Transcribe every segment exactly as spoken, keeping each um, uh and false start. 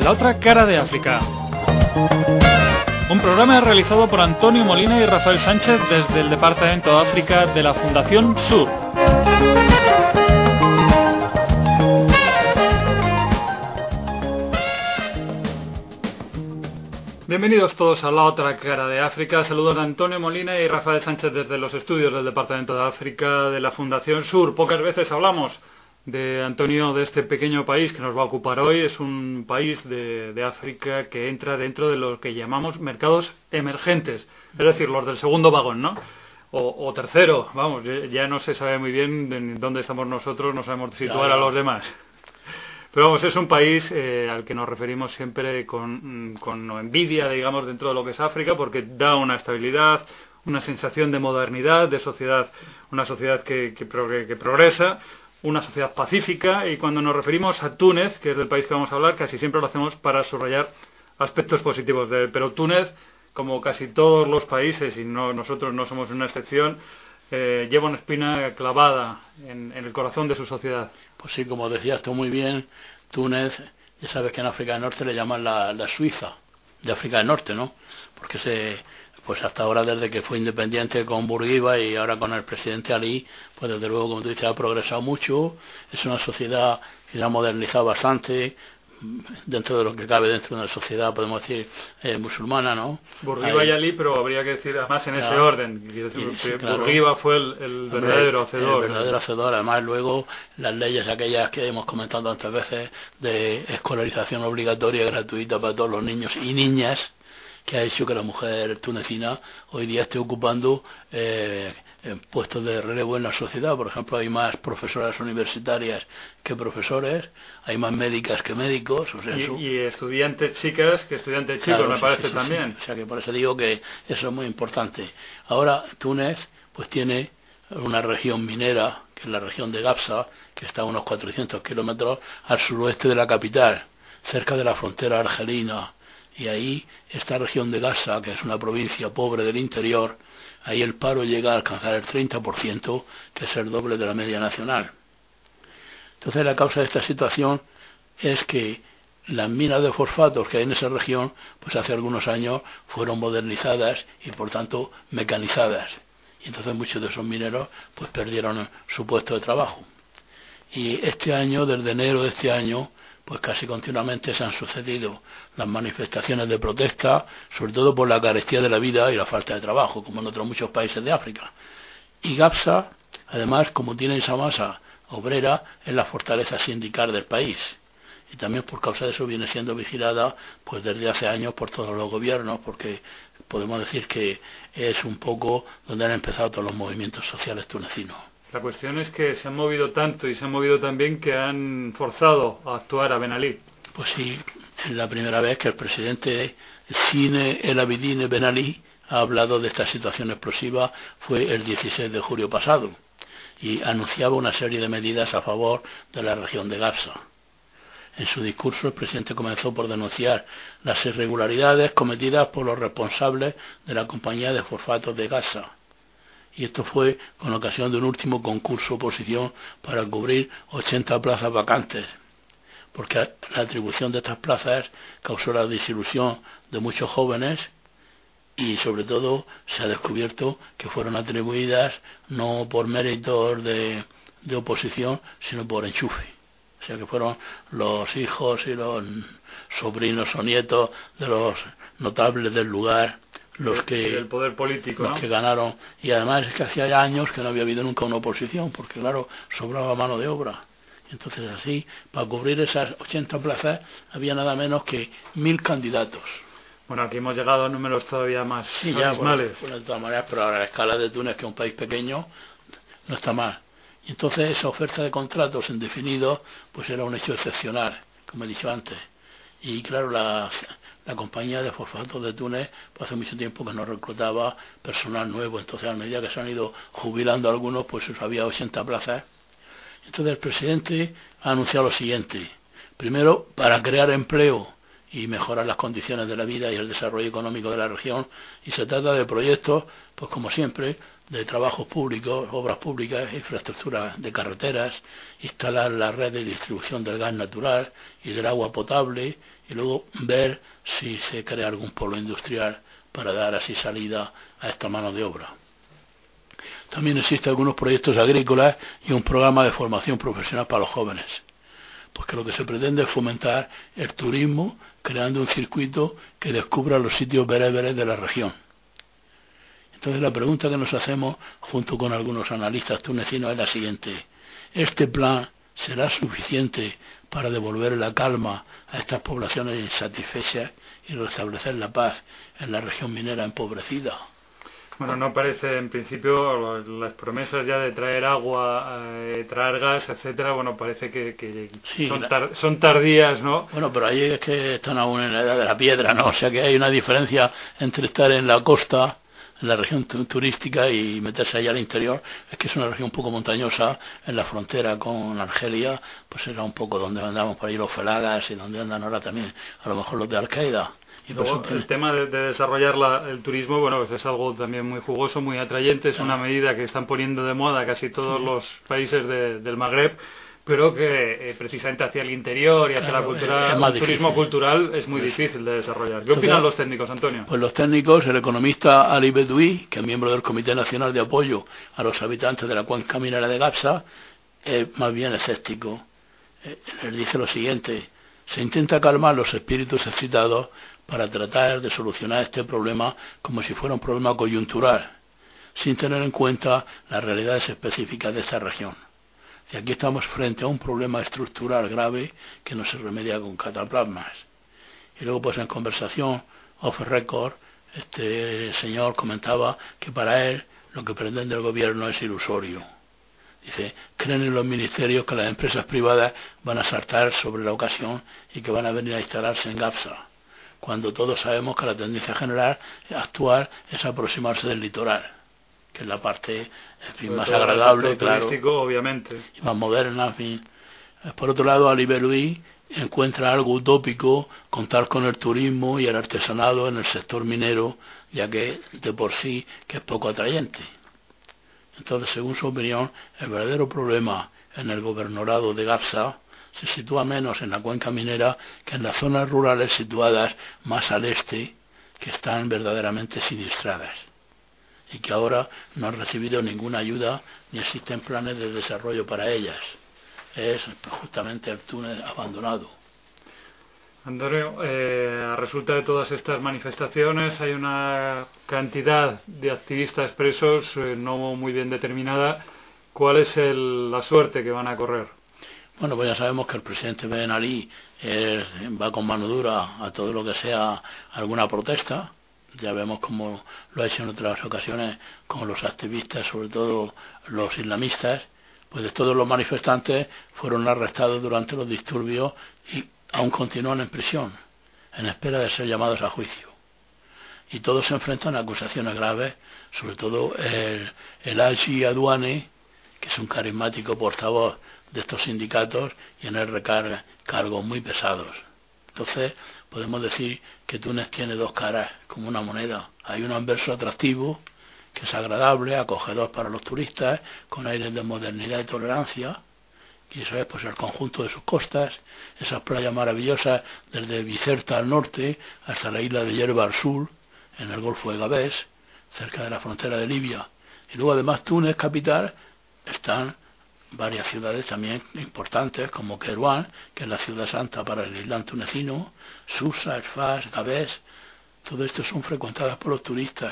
La otra cara de África. Un programa realizado por Antonio Molina y Rafael Sánchez desde el Departamento de África de la Fundación Sur. Bienvenidos todos a La otra cara de África. Saludos de Antonio Molina y Rafael Sánchez desde los estudios del Departamento de África de la Fundación Sur. Pocas veces hablamos de Antonio, de este pequeño país que nos va a ocupar hoy. Es un país de, de África que entra dentro de lo que llamamos mercados emergentes, es decir, los del segundo vagón, ¿no? O, o tercero, vamos, ya no se sabe muy bien de dónde estamos nosotros, no sabemos situar a los demás. Pero vamos, es un país eh, al que nos referimos siempre con, con envidia, digamos, dentro de lo que es África, porque da una estabilidad, una sensación de modernidad, de sociedad, una sociedad que, que, progre, que progresa, una sociedad pacífica, y cuando nos referimos a Túnez, que es del país que vamos a hablar, casi siempre lo hacemos para subrayar aspectos positivos de él. Pero Túnez, como casi todos los países, y no, nosotros no somos una excepción, eh, lleva una espina clavada en, en el corazón de su sociedad. Pues sí, como decías tú muy bien, Túnez, ya sabes que en África del Norte le llaman la, la Suiza de África del Norte, ¿no? Porque se, pues hasta ahora, desde que fue independiente con Bourguiba y ahora con el presidente Ali, pues desde luego, como tú dices, ha progresado mucho. Es una sociedad que se ha modernizado bastante, dentro de lo que cabe dentro de una sociedad, podemos decir, eh, musulmana, ¿no? Bourguiba y Ali, pero habría que decir además en ese claro, orden. Decir, y, sí, claro. Bourguiba fue el, el verdadero Hombre, hacedor. El verdadero hacedor. Además, luego, las leyes aquellas que hemos comentado tantas veces de escolarización obligatoria y gratuita para todos los niños y niñas, que ha hecho que la mujer tunecina hoy día esté ocupando eh, puestos de relevo en la sociedad. Por ejemplo, hay más profesoras universitarias que profesores, hay más médicas que médicos. O sea, y, eso... y estudiantes chicas que estudiantes chicos, claro, me sí, parece sí, sí, también. Sí. O sea, que por eso digo que eso es muy importante. Ahora, Túnez pues tiene una región minera, que es la región de Gafsa, que está a unos cuatrocientos kilómetros al suroeste de la capital, cerca de la frontera argelina. Y ahí, esta región de Gaza, que es una provincia pobre del interior, ahí el paro llega a alcanzar el treinta por ciento, que es el doble de la media nacional. Entonces, la causa de esta situación es que las minas de fosfatos que hay en esa región, pues hace algunos años fueron modernizadas y, por tanto, mecanizadas. Y entonces muchos de esos mineros pues perdieron su puesto de trabajo. Y este año, desde enero de este año, pues casi continuamente se han sucedido las manifestaciones de protesta, sobre todo por la carestía de la vida y la falta de trabajo, como en otros muchos países de África. Y Gafsa, además, como tiene esa masa obrera, es la fortaleza sindical del país. Y también por causa de eso viene siendo vigilada pues desde hace años por todos los gobiernos, porque podemos decir que es un poco donde han empezado todos los movimientos sociales tunecinos. La cuestión es que se han movido tanto y se han movido tan bien que han forzado a actuar a Ben Ali. Pues sí, es la primera vez que el presidente Zine El Abidine Ben Ali ha hablado de esta situación explosiva. Fue el dieciséis de julio pasado y anunciaba una serie de medidas a favor de la región de Gafsa. En su discurso, el presidente comenzó por denunciar las irregularidades cometidas por los responsables de la compañía de fosfatos de Gaza. Y esto fue con ocasión de un último concurso oposición para cubrir ochenta plazas vacantes, porque la atribución de estas plazas causó la desilusión de muchos jóvenes y sobre todo se ha descubierto que fueron atribuidas no por méritos de, de oposición, sino por enchufe. O sea que fueron los hijos y los sobrinos o nietos de los notables del lugar los que del poder político, los ¿no? que ganaron. Y además es que hacía ya años que no había habido nunca una oposición, porque claro, sobraba mano de obra. Entonces así, para cubrir esas ochenta plazas había nada menos que mil candidatos. Bueno, aquí hemos llegado a números todavía más sí, ya, abismales. Bueno, de todas maneras, pero a la escala de Túnez, que es un país pequeño, no está mal. Y entonces esa oferta de contratos indefinidos pues era un hecho excepcional, como he dicho antes. Y claro, la, la compañía de fosfatos de Túnez pues hace mucho tiempo que no reclutaba personal nuevo. Entonces, a medida que se han ido jubilando algunos, pues había ochenta plazas. Entonces el presidente ha anunciado lo siguiente: primero, para crear empleo y mejorar las condiciones de la vida y el desarrollo económico de la región, y se trata de proyectos, pues como siempre, de trabajos públicos, obras públicas, infraestructuras de carreteras, instalar la red de distribución del gas natural y del agua potable, y luego ver si se crea algún polo industrial para dar así salida a esta mano de obra. También existen algunos proyectos agrícolas y un programa de formación profesional para los jóvenes, porque lo que se pretende es fomentar el turismo, creando un circuito que descubra los sitios bereberes de la región. Entonces la pregunta que nos hacemos, junto con algunos analistas tunecinos, es la siguiente: ¿este plan será suficiente para devolver la calma a estas poblaciones insatisfechas y restablecer la paz en la región minera empobrecida? Bueno, no parece, en principio, las promesas ya de traer agua, eh, traer gas, etcétera, bueno, parece que, que sí, son, tar, son tardías, ¿no? Bueno, pero ahí es que están aún en la edad de la piedra, ¿no? O sea que hay una diferencia entre estar en la costa, en la región turística, y meterse allá al interior. Es que es una región un poco montañosa, en la frontera con Argelia, pues era un poco donde andamos por ahí los felagas y donde andan ahora también a lo mejor los de Al-Qaeda. Y luego, el tema de, de desarrollar la, el turismo, bueno, pues es algo también muy jugoso, muy atrayente, es una medida que están poniendo de moda casi todos sí. los países de, del Magreb, pero que eh, precisamente hacia el interior y hacia claro, la cultura, el difícil. turismo cultural es muy difícil de desarrollar. ¿Qué opinan los técnicos, Antonio? Pues los técnicos, el economista Ali Bedoui, que es miembro del Comité Nacional de Apoyo a los Habitantes de la Cuenca Minera de Gafsa, es más bien escéptico. Eh, les dice lo siguiente: se intenta calmar los espíritus excitados para tratar de solucionar este problema como si fuera un problema coyuntural, sin tener en cuenta las realidades específicas de esta región. Y aquí estamos frente a un problema estructural grave que no se remedia con cataplasmas. Y luego, pues en conversación off the record, este señor comentaba que para él lo que pretende el gobierno es ilusorio. Dice, creen en los ministerios que las empresas privadas van a saltar sobre la ocasión y que van a venir a instalarse en Gafsa, cuando todos sabemos que la tendencia general actual es aproximarse del litoral, que es la parte en fin, más agradable, claro, obviamente, y más moderna, en fin. Por otro lado, Ali Bedoui encuentra algo utópico contar con el turismo y el artesanado en el sector minero, ya que de por sí que es poco atrayente. Entonces, según su opinión, el verdadero problema en el gobernadorado de Gafsa se sitúa menos en la cuenca minera que en las zonas rurales situadas más al este, que están verdaderamente siniestradas y que ahora no han recibido ninguna ayuda ni existen planes de desarrollo para ellas. Es justamente el Túnez abandonado. Antonio, eh, a resulta de todas estas manifestaciones hay una cantidad de activistas presos eh, no muy bien determinada. ¿Cuál es el, la suerte que van a correr? Bueno, pues ya sabemos que el presidente Ben Ali eh, va con mano dura a todo lo que sea alguna protesta. Ya vemos cómo lo ha hecho en otras ocasiones con los activistas, sobre todo los islamistas. Pues de todos los manifestantes fueron arrestados durante los disturbios y aún continúan en prisión, en espera de ser llamados a juicio. Y todos se enfrentan a acusaciones graves, sobre todo el, el Al-Shi Adwane, que es un carismático portavoz de estos sindicatos, y en él recarga cargos muy pesados. Entonces podemos decir que Túnez tiene dos caras, como una moneda. Hay un anverso atractivo, que es agradable, acogedor para los turistas, con aires de modernidad y tolerancia, y eso es pues el conjunto de sus costas, esas playas maravillosas desde Bizerta al norte hasta la isla de Yerba al sur, en el Golfo de Gabés, cerca de la frontera de Libia. Y luego además Túnez, capital, están varias ciudades también importantes, como Kairouan, que es la ciudad santa para el Islam tunecino, Susa, Sfax, Gabés. Todo esto son frecuentadas por los turistas.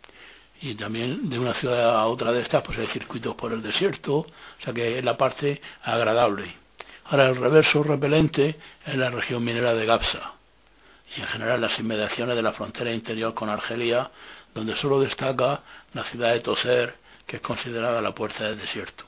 Y también de una ciudad a otra de estas pues hay circuitos por el desierto, o sea que es la parte agradable. Ahora el reverso repelente es la región minera de Gafsa y en general las inmediaciones de la frontera interior con Argelia, donde solo destaca la ciudad de Toser, que es considerada la puerta del desierto.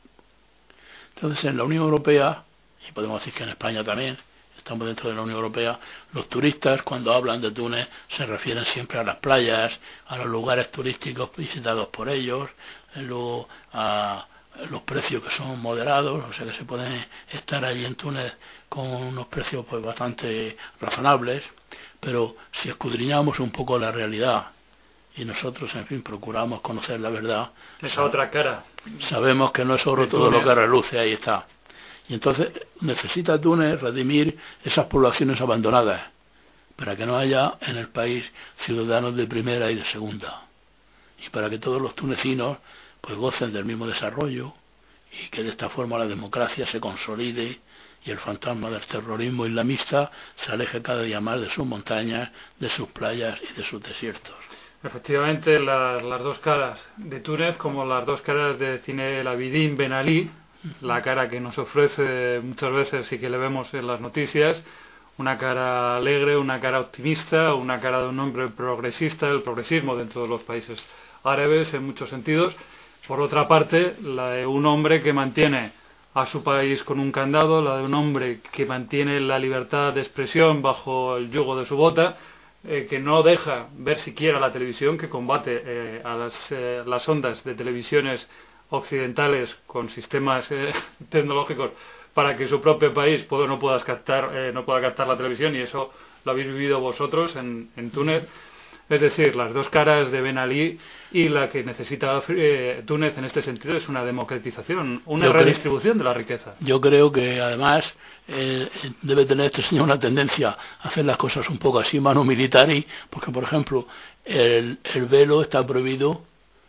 Entonces en la Unión Europea, y podemos decir que en España también, estamos dentro de la Unión Europea, los turistas cuando hablan de Túnez se refieren siempre a las playas, a los lugares turísticos visitados por ellos, luego a, los precios que son moderados, o sea que se pueden estar allí en Túnez con unos precios pues bastante razonables, pero si escudriñamos un poco la realidad y nosotros, en fin, procuramos conocer la verdad, esa otra cara, sabemos que no es oro todo lo que reluce, ahí está. Y entonces necesita Túnez redimir esas poblaciones abandonadas, para que no haya en el país ciudadanos de primera y de segunda, y para que todos los tunecinos pues gocen del mismo desarrollo, y que de esta forma la democracia se consolide y el fantasma del terrorismo islamista se aleje cada día más de sus montañas, de sus playas y de sus desiertos. Efectivamente, la, las dos caras de Túnez, como las dos caras de Zine El Abidine Ben Ali, la cara que nos ofrece muchas veces y que le vemos en las noticias, una cara alegre, una cara optimista, una cara de un hombre progresista, el progresismo dentro de los países árabes en muchos sentidos. Por otra parte, la de un hombre que mantiene a su país con un candado, la de un hombre que mantiene la libertad de expresión bajo el yugo de su bota, eh, que no deja ver siquiera la televisión, que combate eh, a las, eh, las ondas de televisiones occidentales con sistemas eh, tecnológicos para que su propio país pueda, no pueda captar eh, no pueda captar la televisión, y eso lo habéis vivido vosotros en, en Túnez. Es decir, las dos caras de Ben Ali, y la que necesita eh, Túnez en este sentido es una democratización, una yo redistribución creo, de la riqueza. Yo creo que además eh, debe tener este señor una tendencia a hacer las cosas un poco así, mano militari, porque por ejemplo el, el velo está prohibido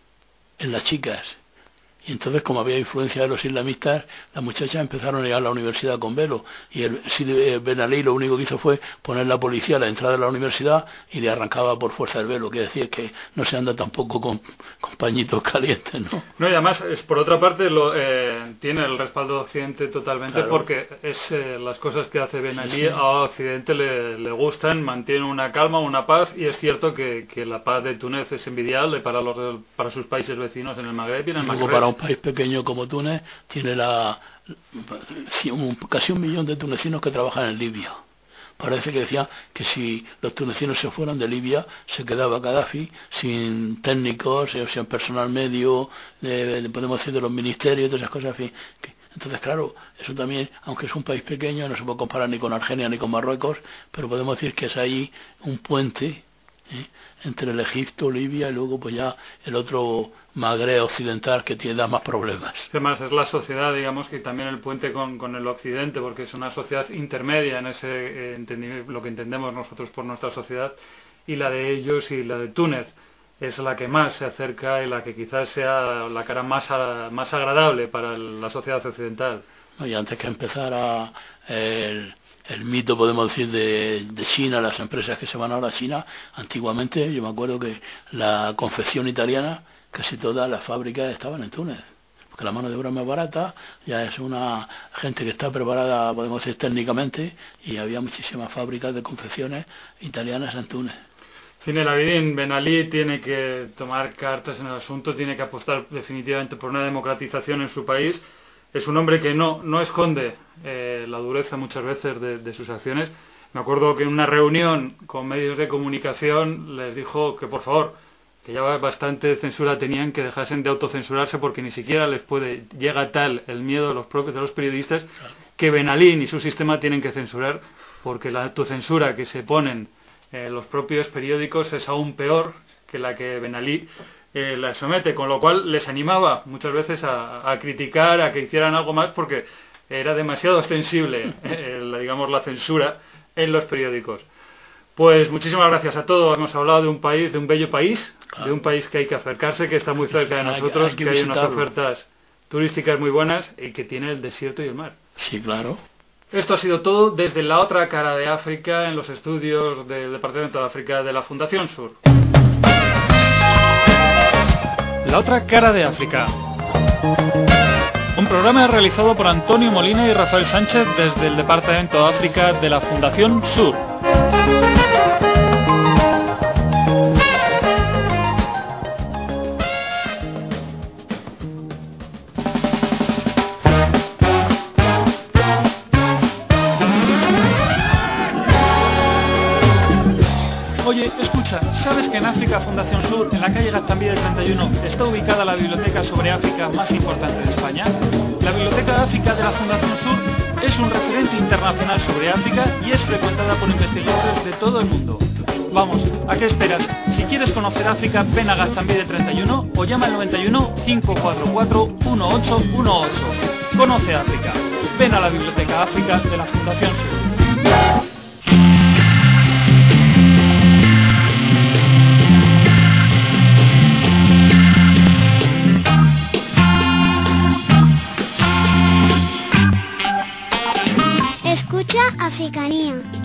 en las chicas. Y entonces, como había influencia de los islamistas, las muchachas empezaron a ir a la universidad con velo. Y el Sidi Ben Ali lo único que hizo fue poner la policía a la entrada de la universidad y le arrancaba por fuerza el velo. Quiere decir que no se anda tampoco con, con pañitos calientes, ¿no? No, y además, es, por otra parte, lo, eh, tiene el respaldo de Occidente totalmente, claro, porque es eh, las cosas que hace Ben Ali sí, sí. a Occidente le, le gustan, mantiene una calma, una paz, y es cierto que, que la paz de Túnez es envidiable para, los, para sus países vecinos en el Magreb y en el Magreb. Un país pequeño como Túnez tiene la, un, casi un millón de tunecinos que trabajan en Libia. Parece que decían que si los tunecinos se fueran de Libia se quedaba Gaddafi sin técnicos, sin personal medio, de, de, podemos decir de los ministerios y todas esas cosas. En fin, que, entonces, claro, eso también, aunque es un país pequeño, no se puede comparar ni con Argelia ni con Marruecos, pero podemos decir que es ahí un puente ¿eh? entre el Egipto, Libia y luego pues ya el otro Magreb occidental que tiene más problemas. Además es la sociedad, digamos, que también el puente con, con el occidente, porque es una sociedad intermedia en ese eh, entendimiento, lo que entendemos nosotros por nuestra sociedad, y la de ellos y la de Túnez es la que más se acerca y la que quizás sea la cara más, a, más agradable para el, la sociedad occidental. Y antes que empezara el el mito, podemos decir, de, de China, las empresas que se van ahora a China, antiguamente yo me acuerdo que la confección italiana, casi todas las fábricas estaban en Túnez, porque la mano de obra es más barata, ya es una gente que está preparada, podemos decir, técnicamente, y había muchísimas fábricas de confecciones italianas en Túnez. Zine El Abidine Ben Ali tiene que tomar cartas en el asunto, tiene que apostar definitivamente por una democratización en su país. Es un hombre que no, no esconde eh, la dureza muchas veces de, de sus acciones. Me acuerdo que en una reunión con medios de comunicación les dijo que por favor, que ya bastante censura tenían, que dejasen de autocensurarse porque ni siquiera les puede, llega tal el miedo de los propios de los periodistas que Ben Ali ni su sistema tienen que censurar, porque la autocensura que se ponen eh, los propios periódicos es aún peor que la que Ben Ali Eh, la somete, con lo cual les animaba muchas veces a, a criticar, a que hicieran algo más, porque era demasiado extensible, eh, la, digamos, la censura en los periódicos. Pues muchísimas gracias a todos. Hemos hablado de un país, de un bello país, claro, de un país que hay que acercarse, que está muy cerca de nosotros, hay que, hay que, que hay unas ofertas turísticas muy buenas y que tiene el desierto y el mar. Sí, claro. Esto ha sido todo desde la otra cara de África, en los estudios del Departamento de África de la Fundación Sur. La otra cara de África. Un programa realizado por Antonio Molina y Rafael Sánchez desde el Departamento de África de la Fundación Sur. Oye, escucha. Escucha, ¿sabes que en África Fundación Sur, en la calle Gaztambide treinta y uno, está ubicada la biblioteca sobre África más importante de España? La Biblioteca de África de la Fundación Sur es un referente internacional sobre África y es frecuentada por investigadores de todo el mundo. Vamos, ¿a qué esperas? Si quieres conocer África, ven a Gaztambide treinta y uno o llama al noventa y uno, cinco cuatro cuatro, uno ocho uno ocho. Conoce África. Ven a la Biblioteca África de la Fundación Sur. Escucha Africanía.